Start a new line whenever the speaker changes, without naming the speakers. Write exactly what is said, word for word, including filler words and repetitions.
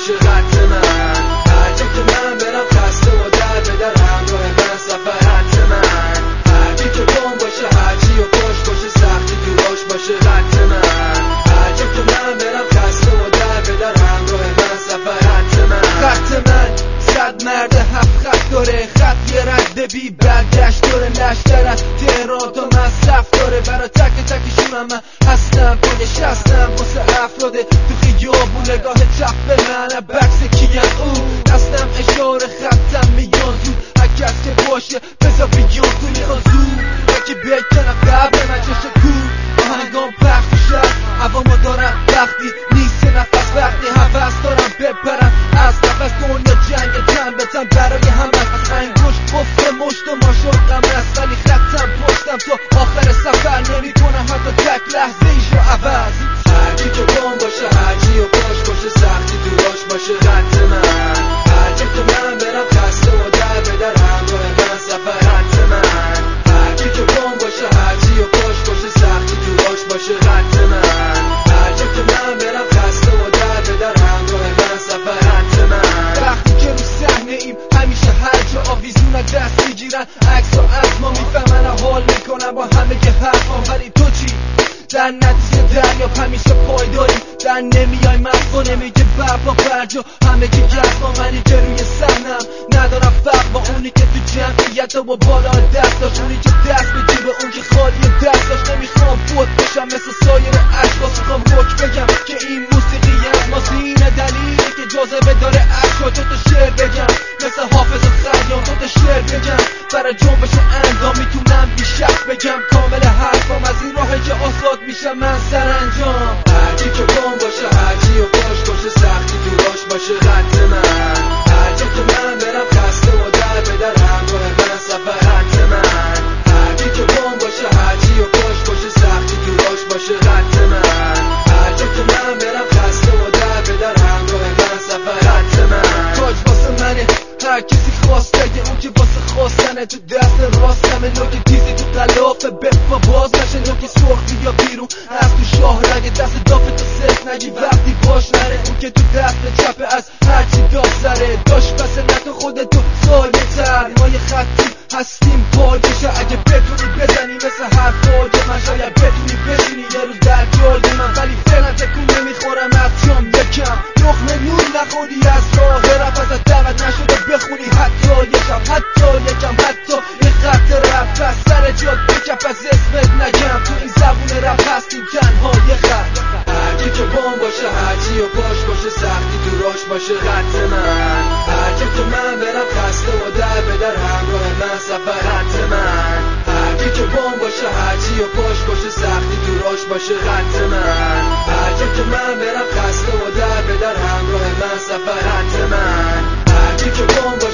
باشه خط من. هر جا که من برم خسته و در به در همراه من سفر خط من. هر کی که بم باشه هرچی و پشت باشه سختی دوراش باشه خط من. هر جا که من برم خسته و در به در همراه من سفر خط من. خط من صد مرد هفت خط داره، خط یه رد بی برگشت داره. لشکر از تهران تا مصرف داره، برا تک تکشونم من هستم تو نشستم واسه افراده تو خیابون. نگاه چپ به من بکس کیم او دستم اشاره خطم میگن زود هر کس که باشه بذار بیان تو میخوان زود یکی بکنم قبل من چشه کور آهنگام پخت و شد هوا ما دارم وقتی نیست نفس وقتی حوث دارم بپرم از نفس دنیا جنگ تن به تن برای هم از انگوش بفت مشت و ما شدم است ولی خطم پشتم تا آخر سفر نمی کنم حتی تک لحظه ایش رو عوض. هرکی که بام باشه هرچی و باش باشه سختی دوراش باشه خط من. هر جا که من برم خسته و در به در همراه من سفر خط من. هرکی که بام باشه هرچی و باش باشه سختی دوراش باشه خط من. هر جا که من برم خسته و در به در همراه من سفر خط من. وقتی که رو صحنه ایم همیشه هر جا آویزونن دست میگیرن عکس و از ما میفهمن حال میکنن با همه که حرفان ولی تو چی؟ در نتیجه دریا همیشه پایداریم در نمیای مفا نمیگه بابا برجا همه که گرفا منی که روی سحنم ندارم فرق با اونی که تو جمعیت و با بالا دست داشت اونی که دست به جیب اون که خالی دست داشت. نمیخوام فوت بشم مثل سایر اشخاص میخوام حک بگم که این موسیقی از ماست اینه دلیلی که جاذبه داره عشقا تو تا شعر بگم مثل حافظ و خیام تو تا شعر بگم برای جنبش و اندام میتونم بیشک بگم کامل حرفام از این راهی که آزاد میشم من سرانجام. هرکی که بام باشه هرچی و باش باشه سختی دوراش باشه خط من. هر جا که من برم خسته و در به در همراه من سفر خط من. هرکی که بام باشه هرچی و باش باشه سختی دوراش باشه خط من. هر جا که من برم خسته و در به در همراه من سفر خط من. تاج واسه منه هر کسی خواسته اون که واسه خواستنه تو دست راستمه نوک تیزی تو قلافه بفا باز نشه نوک سرخی یا بیرون از تو شاه رگه دست دافه تو صرف نگی وقتی باش نره اون که تو دست چپه از هرچی داد سره داشت پس نکن خودتو سایه تر ما یه خطی هستیم پایشه اگه بتونی بزنی مثل هر فاجه من شاید بتونی بشینی یه روز در جای من ولی فعلا تکون نمیخورم از جام یکم نخمه نور نخوری از راه رفت ازت دعوت نشده بخونی حتی یکم حتی یکم حتی این خط رفت بس سر جاد بکف از اسمت نگم تو این زبون رفت هستیم تنها یه خط. هرکی که بام باشه هرچی و باش باشه سختی دوراش باشه خط من. هر جا که من برم خسته و در به در همراه من سفر خط من. هرکی که بام باشه هرچی و باش باشه سختی دوراش باشه خط من. هر جا که من برم خسته و در به در همراه من سفر خط من. هرکی که بام